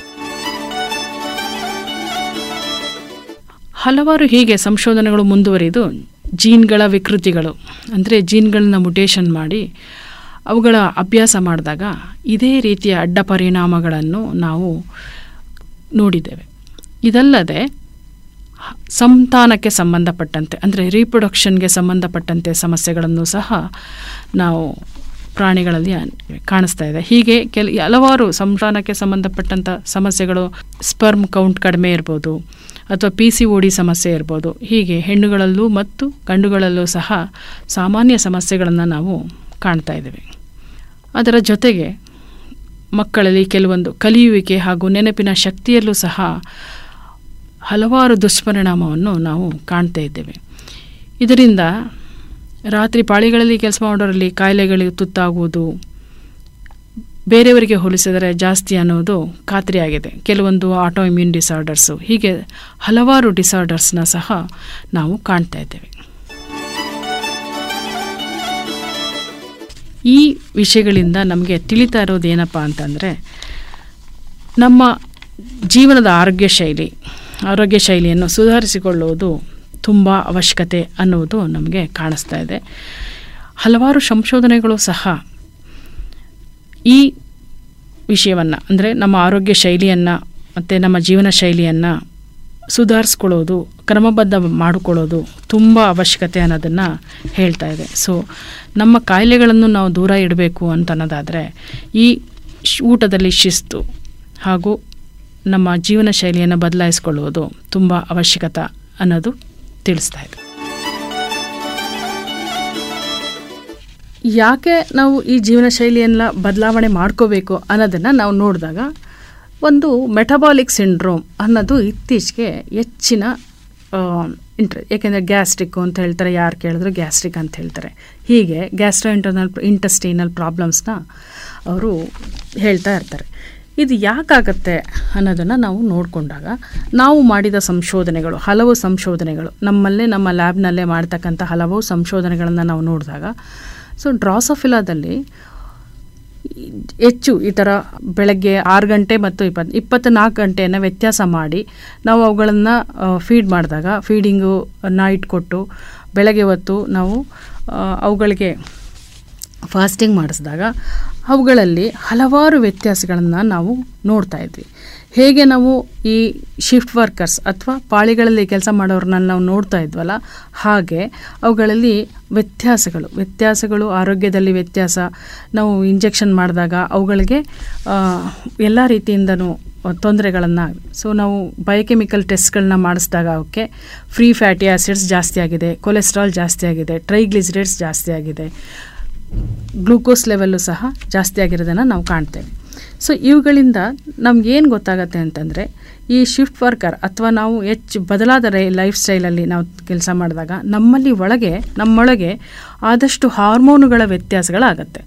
ಹಲವಾರು ಹೀಗೆ ಸಂಶೋಧನೆಗಳು ಮುಂದುವರಿದು ಜೀನ್ಗಳ ವಿಕೃತಿಗಳು ಅಂದರೆ ಜೀನ್ಗಳನ್ನ ಮುಟೇಷನ್ ಮಾಡಿ ಅವುಗಳ ಅಭ್ಯಾಸ ಮಾಡಿದಾಗ ಇದೇ ರೀತಿಯ ಅಡ್ಡ ಪರಿಣಾಮಗಳನ್ನು ನಾವು ನೋಡಿದ್ದೇವೆ. ಇದಲ್ಲದೆ ಸಂತಾನಕ್ಕೆ ಸಂಬಂಧಪಟ್ಟಂತೆ ಅಂದರೆ ರೀಪ್ರೊಡಕ್ಷನ್ಗೆ ಸಂಬಂಧಪಟ್ಟಂತೆ ಸಮಸ್ಯೆಗಳನ್ನು ಸಹ ನಾವು ಪ್ರಾಣಿಗಳಲ್ಲಿ ಕಾಣಿಸ್ತಾ ಇದೆ. ಹೀಗೆ ಹಲವಾರು ಸಂತಾನಕ್ಕೆ ಸಂಬಂಧಪಟ್ಟಂಥ ಸಮಸ್ಯೆಗಳು, ಸ್ಪರ್ಮ್ ಕೌಂಟ್ ಕಡಿಮೆ ಇರ್ಬೋದು ಅಥವಾ PCOD ಸಮಸ್ಯೆ ಇರ್ಬೋದು. ಹೀಗೆ ಹೆಣ್ಣುಗಳಲ್ಲೂ ಮತ್ತು ಗಂಡುಗಳಲ್ಲೂ ಸಹ ಸಾಮಾನ್ಯ ಸಮಸ್ಯೆಗಳನ್ನು ನಾವು ಕಾಣ್ತಾ ಇದ್ದೇವೆ. ಅದರ ಜೊತೆಗೆ ಮಕ್ಕಳಲ್ಲಿ ಕೆಲವೊಂದು ಕಲಿಯುವಿಕೆ ಹಾಗೂ ನೆನಪಿನ ಶಕ್ತಿಯಲ್ಲೂ ಸಹ ಹಲವಾರು ದುಷ್ಪರಿಣಾಮವನ್ನು ನಾವು ಕಾಣ್ತಾ ಇದ್ದೇವೆ. ಇದರಿಂದ ರಾತ್ರಿ ಪಾಳಿಗಳಲ್ಲಿ ಕೆಲಸ ಮಾಡೋರಲ್ಲಿ ಕಾಯಿಲೆಗಳಿಗೆ ತುತ್ತಾಗುವುದು ಬೇರೆಯವರಿಗೆ ಹೋಲಿಸಿದರೆ ಜಾಸ್ತಿ ಅನ್ನೋದು ಖಾತ್ರಿಯಾಗಿದೆ. ಕೆಲವೊಂದು ಆಟೋ ಇಮ್ಯೂನ್ ಡಿಸಾರ್ಡರ್ಸು, ಹೀಗೆ ಹಲವಾರು ಡಿಸಾರ್ಡರ್ಸ್ನ ಸಹ ನಾವು ಕಾಣ್ತಾ ಇದ್ದೇವೆ. ಈ ವಿಷಯಗಳಿಂದ ನಮಗೆ ತಿಳಿತಾ ಇರೋದು ಏನಪ್ಪ ಅಂತಂದರೆ, ನಮ್ಮ ಜೀವನದ ಆರೋಗ್ಯ ಶೈಲಿಯನ್ನು ಸುಧಾರಿಸಿಕೊಳ್ಳುವುದು ತುಂಬ ಅವಶ್ಯಕತೆ ಅನ್ನುವುದು ನಮಗೆ ಕಾಣಿಸ್ತಾ ಇದೆ. ಹಲವಾರು ಸಂಶೋಧನೆಗಳು ಸಹ ಈ ವಿಷಯವನ್ನು ಅಂದರೆ ನಮ್ಮ ಆರೋಗ್ಯ ಶೈಲಿಯನ್ನು ಮತ್ತು ನಮ್ಮ ಜೀವನ ಶೈಲಿಯನ್ನು ಸುಧಾರಿಸ್ಕೊಳ್ಳೋದು, ಕ್ರಮಬದ್ಧ ಮಾಡಿಕೊಳ್ಳೋದು ತುಂಬ ಅವಶ್ಯಕತೆ ಅನ್ನೋದನ್ನು ಹೇಳ್ತಾ ಇದೆ. ಸೊ ನಮ್ಮ ಕಾಯಿಲೆಗಳನ್ನು ನಾವು ದೂರ ಇಡಬೇಕು ಅಂತ ಅನ್ನೋದಾದರೆ ಈ ಊಟದಲ್ಲಿ ಶಿಸ್ತು ಹಾಗೂ ನಮ್ಮ ಜೀವನ ಶೈಲಿಯನ್ನು ಬದಲಾಯಿಸಿಕೊಳ್ಳುವುದು ತುಂಬ ಅವಶ್ಯಕತೆ ಅನ್ನೋದು ತಿಳಿಸ್ತಾ ಇದೆ. ಯಾಕೆ ನಾವು ಈ ಜೀವನ ಶೈಲಿಯನ್ನು ಬದಲಾವಣೆ ಮಾಡ್ಕೋಬೇಕು ಅನ್ನೋದನ್ನು ನಾವು ನೋಡಿದಾಗ ಒಂದು ಮೆಟಬಾಲಿಕ್ ಸಿಂಡ್ರೋಮ್ ಅನ್ನೋದು ಇತ್ತೀಚೆಗೆ ಹೆಚ್ಚಿನ ಏಕೆಂದರೆ ಗ್ಯಾಸ್ಟ್ರಿಕ್ಕು ಅಂತ ಹೇಳ್ತಾರೆ, ಯಾರು ಕೇಳಿದ್ರು ಗ್ಯಾಸ್ಟ್ರಿಕ್ ಅಂತ ಹೇಳ್ತಾರೆ. ಹೀಗೆ ಇಂಟೆಸ್ಟೈನಲ್ ಪ್ರಾಬ್ಲಮ್ಸ್ನ ಅವರು ಹೇಳ್ತಾ ಇರ್ತಾರೆ. ಇದು ಯಾಕಾಗತ್ತೆ ಅನ್ನೋದನ್ನು ನಾವು ನೋಡಿಕೊಂಡಾಗ ನಾವು ಮಾಡಿದ ಹಲವು ಸಂಶೋಧನೆಗಳು ನಮ್ಮಲ್ಲೇ ನಮ್ಮ ಲ್ಯಾಬ್ನಲ್ಲೇ ಮಾಡ್ತಕ್ಕಂಥ ಹಲವು ಸಂಶೋಧನೆಗಳನ್ನು ನಾವು ನೋಡಿದಾಗ, ಸೊ ಡ್ರಾಸೋಫಿಲಾದಲ್ಲಿ ಹೆಚ್ಚು ಈ ಥರ ಬೆಳಗ್ಗೆ 6 ಗಂಟೆ ಮತ್ತು 24 ಗಂಟೆಯನ್ನು ವ್ಯತ್ಯಾಸ ಮಾಡಿ ನಾವು ಅವುಗಳನ್ನು ಫೀಡ್ ಮಾಡಿದಾಗ, ಫೀಡಿಂಗು ನೈಟ್ ಕೊಟ್ಟು ಬೆಳಗ್ಗೆ ಹೊತ್ತು ನಾವು ಅವುಗಳಿಗೆ ಫಾಸ್ಟಿಂಗ್ ಮಾಡಿಸಿದಾಗ ಅವುಗಳಲ್ಲಿ ಹಲವಾರು ವ್ಯತ್ಯಾಸಗಳನ್ನು ನಾವು ನೋಡ್ತಾ ಇದ್ವಿ. ಹೇಗೆ ನಾವು ಈ ಶಿಫ್ಟ್ ವರ್ಕರ್ಸ್ ಅಥವಾ ಪಾಳಿಗಳಲ್ಲಿ ಕೆಲಸ ಮಾಡೋರನ್ನ ನಾವು ನೋಡ್ತಾ ಇದ್ವಲ್ಲ, ಹಾಗೆ ಅವುಗಳಲ್ಲಿ ವ್ಯತ್ಯಾಸಗಳು ಆರೋಗ್ಯದಲ್ಲಿ ವ್ಯತ್ಯಾಸ. ನಾವು ಇಂಜೆಕ್ಷನ್ ಮಾಡಿದಾಗ ಅವುಗಳಿಗೆ ಎಲ್ಲ ರೀತಿಯಿಂದನೂ ತೊಂದರೆಗಳನ್ನು, ಸೊ ನಾವು ಬಯೋಕೆಮಿಕಲ್ ಟೆಸ್ಟ್ಗಳನ್ನ ಮಾಡಿಸಿದಾಗ ಅವಕ್ಕೆ ಫ್ರೀ ಫ್ಯಾಟಿ ಆ್ಯಸಿಡ್ಸ್ ಜಾಸ್ತಿ ಆಗಿದೆ, ಕೊಲೆಸ್ಟ್ರಾಲ್ ಜಾಸ್ತಿ ಆಗಿದೆ, ಟ್ರೈಗ್ಲಿಸರೈಡ್ಸ್ ಜಾಸ್ತಿ ಆಗಿದೆ, ಗ್ಲೂಕೋಸ್ ಲೆವೆಲ್ಲು ಸಹ ಜಾಸ್ತಿ ಆಗಿರೋದನ್ನು ನಾವು ಕಾಣ್ತೇವೆ. ಸೊ ಇವುಗಳಿಂದ ನಮಗೇನು ಗೊತ್ತಾಗತ್ತೆ ಅಂತಂದರೆ, ಈ ಶಿಫ್ಟ್ ವರ್ಕರ್ ಅಥವಾ ನಾವು ಹೆಚ್ಚು ಬದಲಾದ ಲೈಫ್ ಸ್ಟೈಲಲ್ಲಿ ನಾವು ಕೆಲಸ ಮಾಡಿದಾಗ ನಮ್ಮೊಳಗೆ ಆದಷ್ಟು ಹಾರ್ಮೋನುಗಳ ವ್ಯತ್ಯಾಸಗಳಾಗತ್ತೆ.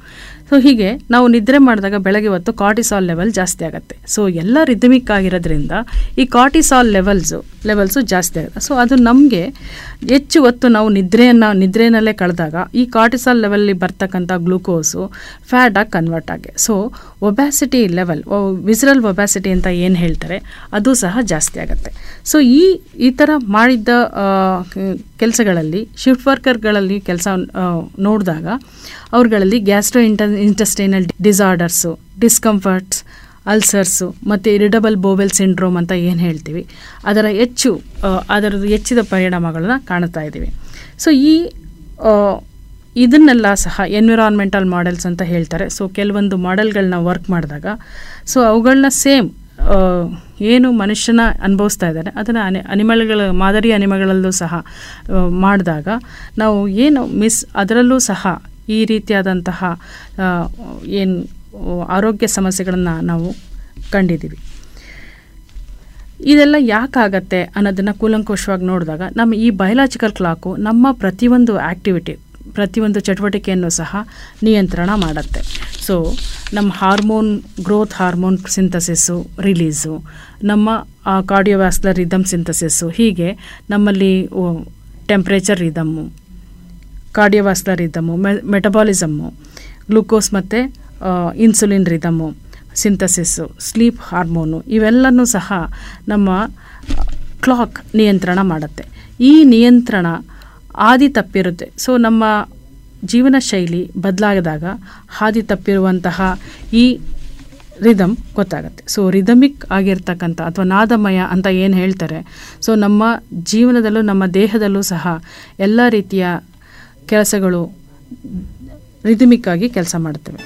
ಸೊ ಹೀಗೆ ನಾವು ನಿದ್ರೆ ಮಾಡಿದಾಗ ಬೆಳಗ್ಗೆ ಹೊತ್ತು ಕಾರ್ಟಿಸಾಲ್ ಲೆವೆಲ್ ಜಾಸ್ತಿ ಆಗುತ್ತೆ. ಸೊ ಎಲ್ಲ ರಿದಮಿಕ್ ಆಗಿರೋದ್ರಿಂದ ಈ ಕಾರ್ಟಿಸಾಲ್ ಲೆವೆಲ್ಸು ಜಾಸ್ತಿ ಆಗುತ್ತೆ. ಸೊ ಅದು ನಮಗೆ ಹೆಚ್ಚು ಹೊತ್ತು ನಾವು ನಿದ್ರೆಯಲ್ಲೇ ಕಳೆದಾಗ ಈ ಕಾರ್ಟಿಸಾಲ್ ಲೆವೆಲ್ಲಿ ಬರ್ತಕ್ಕಂಥ ಗ್ಲೂಕೋಸು ಫ್ಯಾಟಾಗಿ ಕನ್ವರ್ಟ್ ಆಗಿ, so obesity level, visceral obesity ಅಂತ ಏನು ಹೇಳ್ತಾರೆ ಅದು ಸಹ ಜಾಸ್ತಿ ಆಗುತ್ತೆ. ಸೊ ಈ ಥರ ಮಾಡಿದ್ದ ಕೆಲಸಗಳಲ್ಲಿ ಶಿಫ್ಟ್ ವರ್ಕರ್ಗಳಲ್ಲಿ ಕೆಲಸ ನೋಡಿದಾಗ ಅವ್ರುಗಳಲ್ಲಿ gastrointestinal disorders, discomforts, ulcers ಮತ್ತು ಇರಿಟಬಲ್ ಬೋವೆಲ್ ಸಿಂಡ್ರೋಮ್ ಅಂತ ಏನು ಹೇಳ್ತೀವಿ ಅದರದ್ದು ಹೆಚ್ಚಿದ ಪರಿಣಾಮಗಳನ್ನ ಕಾಣ್ತಾ ಇದ್ದೀವಿ. ಸೊ ಇದನ್ನೆಲ್ಲ ಸಹ ಎನ್ವಿರಾನ್ಮೆಂಟಲ್ ಮಾಡೆಲ್ಸ್ ಅಂತ ಹೇಳ್ತಾರೆ. ಸೊ ಕೆಲವೊಂದು ಮಾಡೆಲ್ಗಳನ್ನ ವರ್ಕ್ ಮಾಡಿದಾಗ ಸೊ ಅವುಗಳನ್ನ ಸೇಮ್ ಏನು ಮನುಷ್ಯನ ಅನುಭವಿಸ್ತಾ ಇದ್ದಾರೆ ಅದನ್ನು ಮಾದರಿ ಅನಿಮಗಳಲ್ಲೂ ಸಹ ಮಾಡಿದಾಗ ನಾವು ಏನು ಅದರಲ್ಲೂ ಸಹ ಈ ರೀತಿಯಾದಂತಹ ಏನು ಆರೋಗ್ಯ ಸಮಸ್ಯೆಗಳನ್ನು ನಾವು ಕಂಡಿದ್ದೀವಿ. ಇದೆಲ್ಲ ಯಾಕಾಗತ್ತೆ ಅನ್ನೋದನ್ನು ಕೂಲಂಕುಷವಾಗಿ ನೋಡಿದಾಗ ನಮ್ಮ ಈ ಬಯೋಲಾಜಿಕಲ್ ಕ್ಲಾಕು ನಮ್ಮ ಪ್ರತಿಯೊಂದು ಚಟುವಟಿಕೆಯನ್ನು ಸಹ ನಿಯಂತ್ರಣ ಮಾಡುತ್ತೆ. ಸೊ ನಮ್ಮ ಗ್ರೋತ್ ಹಾರ್ಮೋನ್ ಸಿಂಥಸಿಸ್ಸು, ರಿಲೀಸು, ನಮ್ಮ ಕಾರ್ಡಿಯೋವ್ಯಾಸ್ಕ್ಯುಲರ್ ರಿದಮ್ ಸಿಂಥಸಿಸ್ಸು, ಹೀಗೆ ನಮ್ಮಲ್ಲಿ temperature rhythm, cardiovascular rhythm, metabolism, glucose ಮತ್ತು insulin rhythm, synthesis, sleep hormone, ಇವೆಲ್ಲನೂ ಸಹ ನಮ್ಮ ಕ್ಲಾಕ್ ನಿಯಂತ್ರಣ ಮಾಡುತ್ತೆ. ಈ ನಿಯಂತ್ರಣ ಹಾದಿ ತಪ್ಪಿರುತ್ತೆ. ಸೊ ನಮ್ಮ ಜೀವನ ಶೈಲಿ ಬದಲಾಗಿದಾಗ ಹಾದಿ ತಪ್ಪಿರುವಂತಹ ಈ ರಿದಮ್ ಗೊತ್ತಾಗುತ್ತೆ. ಸೊ ರಿದಮಿಕ್ ಆಗಿರ್ತಕ್ಕಂಥ ಅಥವಾ ನಾದಮಯ ಅಂತ ಏನು ಹೇಳ್ತಾರೆ, ಸೊ ನಮ್ಮ ಜೀವನದಲ್ಲೂ ನಮ್ಮ ದೇಹದಲ್ಲೂ ಸಹ ಎಲ್ಲ ರೀತಿಯ ಕೆಲಸಗಳು ರಿದಮಿಕ್ ಆಗಿ ಕೆಲಸ ಮಾಡ್ತವೆ.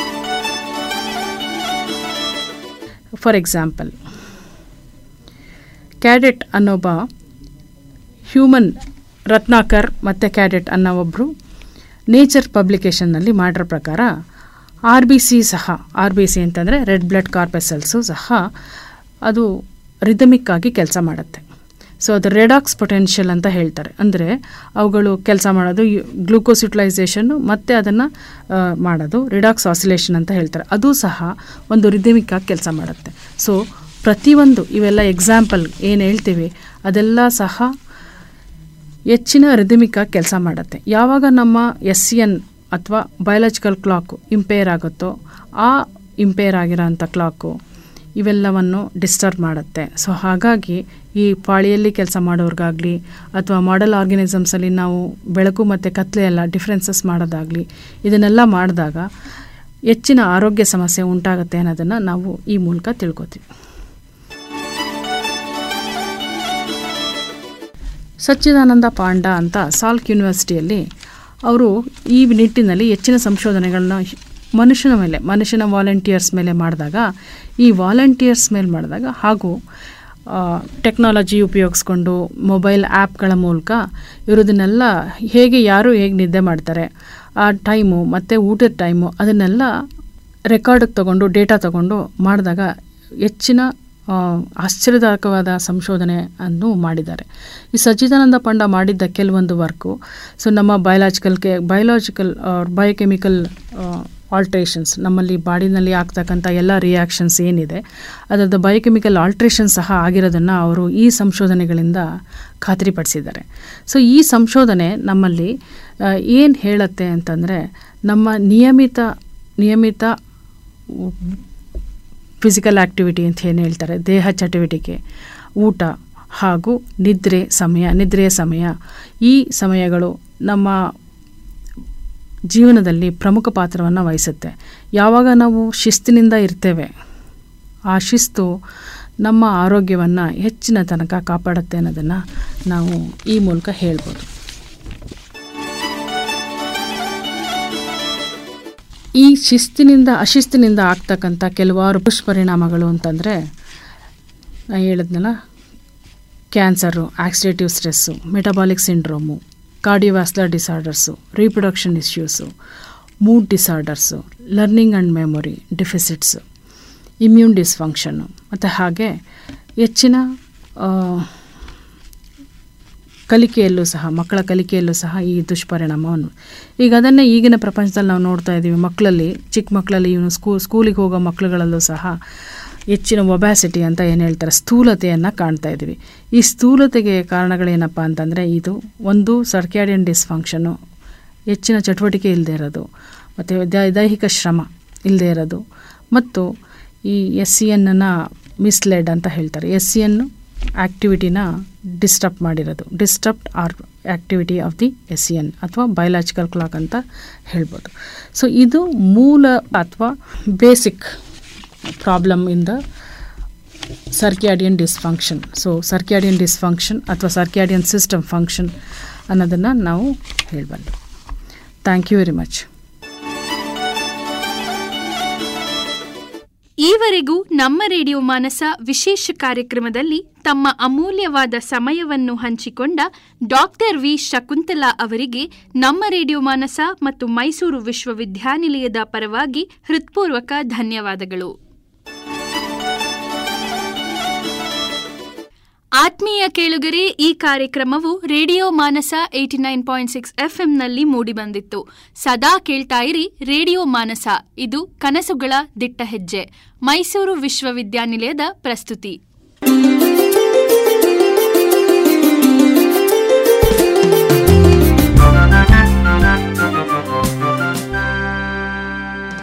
ಫಾರ್ ಎಕ್ಸಾಂಪಲ್, ಕ್ಯಾಡೆಟ್ ಅನ್ನೊಬ್ಬ ಹ್ಯೂಮನ್ ರತ್ನಾಕರ್ ಮತ್ತು ಕ್ಯಾಡೆಟ್ ಅನ್ನೋ ಒಬ್ಬರು ನೇಚರ್ ಪಬ್ಲಿಕೇಶನ್ನಲ್ಲಿ ಮಾಡಿರೋ ಪ್ರಕಾರ ಆರ್ ಬಿ ಸಿ ಅಂತಂದರೆ ರೆಡ್ ಬ್ಲಡ್ ಕಾರ್ಪೆಸಲ್ಸು ಸಹ ಅದು ರಿದಮಿಕ್ ಆಗಿ ಕೆಲಸ ಮಾಡುತ್ತೆ. ಸೊ ಅದು ರೆಡಾಕ್ಸ್ ಪೊಟೆನ್ಷಿಯಲ್ ಅಂತ ಹೇಳ್ತಾರೆ. ಅಂದರೆ ಅವುಗಳು ಕೆಲಸ ಮಾಡೋದು ಗ್ಲೂಕೋಸ್ ಯುಟಿಲೈಸೇಷನ್ನು ಮತ್ತು ಅದನ್ನು ಮಾಡೋದು ರಿಡಾಕ್ಸ್ ಆಸಿಲೇಷನ್ ಅಂತ ಹೇಳ್ತಾರೆ. ಅದು ಸಹ ಒಂದು ರಿದಮಿಕ್ ಆಗಿ ಕೆಲಸ ಮಾಡುತ್ತೆ. ಸೊ ಪ್ರತಿಯೊಂದು ಇವೆಲ್ಲ ಎಕ್ಸಾಂಪಲ್ ಏನು ಹೇಳ್ತೀವಿ ಅದೆಲ್ಲ ಸಹ ಹೆಚ್ಚಿನ ರಿದಮಿಕ್ ಆಗಿ ಕೆಲಸ ಮಾಡುತ್ತೆ. ಯಾವಾಗ ನಮ್ಮ SCN ಅಥವಾ ಬಯೋಲಾಜಿಕಲ್ ಕ್ಲಾಕು ಇಂಪೇರ್ ಆಗುತ್ತೋ ಆ ಇಂಪೇರ್ ಆಗಿರೋಂಥ ಕ್ಲಾಕು ಇವೆಲ್ಲವನ್ನು ಡಿಸ್ಟರ್ಬ್ ಮಾಡುತ್ತೆ. ಸೊ ಹಾಗಾಗಿ ಈ ಪಾಳಿಯಲ್ಲಿ ಕೆಲಸ ಮಾಡೋರ್ಗಾಗಲಿ ಅಥವಾ ಮಾಡೆಲ್ ಆರ್ಗನಿಸಮ್ಸಲ್ಲಿ ನಾವು ಬೆಳಕು ಮತ್ತು ಕತ್ಲೆ ಎಲ್ಲ ಡಿಫ್ರೆನ್ಸಸ್ ಮಾಡೋದಾಗಲಿ ಇದನ್ನೆಲ್ಲ ಮಾಡಿದಾಗ ಹೆಚ್ಚಿನ ಆರೋಗ್ಯ ಸಮಸ್ಯೆ ಉಂಟಾಗುತ್ತೆ ಅನ್ನೋದನ್ನು ನಾವು ಈ ಮೂಲಕ ತಿಳ್ಕೊತೀವಿ. ಸಚ್ಚಿದಾನಂದ ಪಾಂಡಾ ಅಂತ ಸಾಲ್ಕ್ ಯೂನಿವರ್ಸಿಟಿಯಲ್ಲಿ ಅವರು ಈ ನಿಟ್ಟಿನಲ್ಲಿ ಹೆಚ್ಚಿನ ಸಂಶೋಧನೆಗಳನ್ನ ಮನುಷ್ಯನ ವಾಲಂಟಿಯರ್ಸ್ ಮೇಲೆ ಮಾಡಿದಾಗ ಹಾಗೂ ಟೆಕ್ನಾಲಜಿ ಉಪಯೋಗಿಸ್ಕೊಂಡು ಮೊಬೈಲ್ ಆ್ಯಪ್ಗಳ ಮೂಲಕ ಇರೋದನ್ನೆಲ್ಲ ಯಾರು ಹೇಗೆ ನಿದ್ದೆ ಮಾಡ್ತಾರೆ, ಆ ಟೈಮು ಮತ್ತು ಊಟದ ಟೈಮು ಅದನ್ನೆಲ್ಲ ರೆಕಾರ್ಡಿಗೆ ತೊಗೊಂಡು ಡೇಟಾ ತೊಗೊಂಡು ಮಾಡಿದಾಗ ಹೆಚ್ಚಿನ ಆಶ್ಚರ್ಯದಾಯಕವಾದ ಸಂಶೋಧನೆ ಅನ್ನು ಮಾಡಿದ್ದಾರೆ. ಈ ಸಚ್ಚಿದಾನಂದ ಪಾಂಡಾ ಮಾಡಿದ್ದ ಕೆಲವೊಂದು ವರ್ಕು ನಮ್ಮ ಬಯೋಕೆಮಿಕಲ್ ಆಲ್ಟ್ರೇಷನ್ಸ್, ನಮ್ಮಲ್ಲಿ ಬಾಡಿನಲ್ಲಿ ಆಗ್ತಕ್ಕಂಥ ಎಲ್ಲ ರಿಯಾಕ್ಷನ್ಸ್ ಏನಿದೆ ಅದರದ್ದು ಬಯೋಕೆಮಿಕಲ್ ಆಲ್ಟ್ರೇಷನ್ ಸಹ ಆಗಿರೋದನ್ನು ಅವರು ಈ ಸಂಶೋಧನೆಗಳಿಂದ ಖಾತ್ರಿಪಡಿಸಿದ್ದಾರೆ. ಸೊ ಈ ಸಂಶೋಧನೆ ನಮ್ಮಲ್ಲಿ ಏನು ಹೇಳುತ್ತೆ ಅಂತಂದರೆ ನಮ್ಮ ನಿಯಮಿತ ಫಿಸಿಕಲ್ ಆ್ಯಕ್ಟಿವಿಟಿ ಅಂತ ಏನು ಹೇಳ್ತಾರೆ, ದೇಹ ಚಟುವಟಿಕೆ, ಊಟ ಹಾಗೂ ನಿದ್ರೆಯ ಸಮಯ ಈ ಸಮಯಗಳು ನಮ್ಮ ಜೀವನದಲ್ಲಿ ಪ್ರಮುಖ ಪಾತ್ರವನ್ನು ವಹಿಸುತ್ತೆ. ಯಾವಾಗ ನಾವು ಶಿಸ್ತಿನಿಂದ ಇರ್ತೇವೆ ಆ ಶಿಸ್ತು ನಮ್ಮ ಆರೋಗ್ಯವನ್ನು ಹೆಚ್ಚಿನ ತನಕ ಕಾಪಾಡುತ್ತೆ ಅನ್ನೋದನ್ನು ನಾವು ಈ ಮೂಲಕ ಹೇಳ್ಬೋದು. ಈ ಅಶಿಸ್ತಿನಿಂದ ಆಗ್ತಕ್ಕಂಥ ಕೆಲವಾರು ದುಷ್ಪರಿಣಾಮಗಳು ಅಂತಂದರೆ ನಾನು ಹೇಳಿದ್ನಲ್ಲ, cancer, oxidative stress, metabolic syndrome, cardiovascular disorders, reproduction issues, mood disorders, learning and memory deficits, immune dysfunction ಮತ್ತು ಹಾಗೆ ಹೆಚ್ಚಿನ ಕಲಿಕೆಯಲ್ಲೂ ಸಹ, ಮಕ್ಕಳ ಕಲಿಕೆಯಲ್ಲೂ ಸಹ ಈ ದುಷ್ಪರಿಣಾಮವನ್ನು ಈಗ ಅದನ್ನೇ ಈಗಿನ ಪ್ರಪಂಚದಲ್ಲಿ ನಾವು ನೋಡ್ತಾ ಇದ್ದೀವಿ. ಮಕ್ಕಳಲ್ಲಿ, ಚಿಕ್ಕ ಮಕ್ಕಳಲ್ಲಿ, ಇವನು ಸ್ಕೂಲಿಗೆ ಹೋಗೋ ಮಕ್ಕಳುಗಳಲ್ಲೂ ಸಹ ಹೆಚ್ಚಿನ ಒಬ್ಯಾಸಿಟಿ ಅಂತ ಏನು ಹೇಳ್ತಾರೆ, ಸ್ಥೂಲತೆಯನ್ನು ಕಾಣ್ತಾ ಇದ್ದೀವಿ. ಈ ಸ್ಥೂಲತೆಗೆ ಕಾರಣಗಳೇನಪ್ಪ ಅಂತಂದರೆ, ಇದು ಒಂದು ಸರ್ಕ್ಯಾಡಿಯನ್ ಡಿಸ್ಫಂಕ್ಷನ್ನು, ಹೆಚ್ಚಿನ ಚಟುವಟಿಕೆ ಇಲ್ಲದೆ ಇರೋದು, ಮತ್ತು ದೈಹಿಕ ಶ್ರಮ ಇಲ್ಲದೆ ಇರೋದು, ಮತ್ತು ಈ SCNನ್ನು ಮಿಸ್ಲೆಡ್ ಅಂತ ಹೇಳ್ತಾರೆ. SCN ಆ್ಯಕ್ಟಿವಿಟಿನ ಡಿಸ್ಟರ್ಬ್ ಮಾಡಿರೋದು, disturbed or activity of the SCN ಅಥವಾ ಬಯೋಲಾಜಿಕಲ್ ಕ್ಲಾಕ್ ಅಂತ ಹೇಳ್ಬೋದು. ಸೊ ಇದು ಮೂಲ ಅಥವಾ basic problem in the circadian dysfunction. So circadian dysfunction ಅಥವಾ ಸರ್ಕ್ಯಾಡಿಯನ್ ಸಿಸ್ಟಮ್ ಫಂಕ್ಷನ್ ಅನ್ನೋದನ್ನು ನಾವು ಹೇಳಬಲ್ಲೆ. Thank you very much. ಈವರೆಗೂ ನಮ್ಮ ರೇಡಿಯೋ ಮಾನಸ ವಿಶೇಷ ಕಾರ್ಯಕ್ರಮದಲ್ಲಿ ತಮ್ಮ ಅಮೂಲ್ಯವಾದ ಸಮಯವನ್ನು ಹಂಚಿಕೊಂಡ ಡಾಕ್ಟರ್ ವಿ ಶಕುಂತಲಾ ಅವರಿಗೆ ನಮ್ಮ ರೇಡಿಯೋ ಮಾನಸ ಮತ್ತು ಮೈಸೂರು ವಿಶ್ವವಿದ್ಯಾನಿಲಯದ ಪರವಾಗಿ ಹೃತ್ಪೂರ್ವಕ ಧನ್ಯವಾದಗಳು. ಆತ್ಮೀಯ ಕೇಳುಗರೆ, ಈ ಕಾರ್ಯಕ್ರಮವು ರೇಡಿಯೋ ಮಾನಸ 89.6 FMನಲ್ಲಿ ಮೂಡಿಬಂದಿತ್ತು. ಸದಾ ಕೇಳ್ತಾ ಇರಿ ರೇಡಿಯೋ ಮಾನಸ. ಇದು ಕನಸುಗಳ ದಿಟ್ಟ ಹೆಜ್ಜೆ. ಮೈಸೂರು ವಿಶ್ವವಿದ್ಯಾನಿಲಯದ ಪ್ರಸ್ತುತಿ.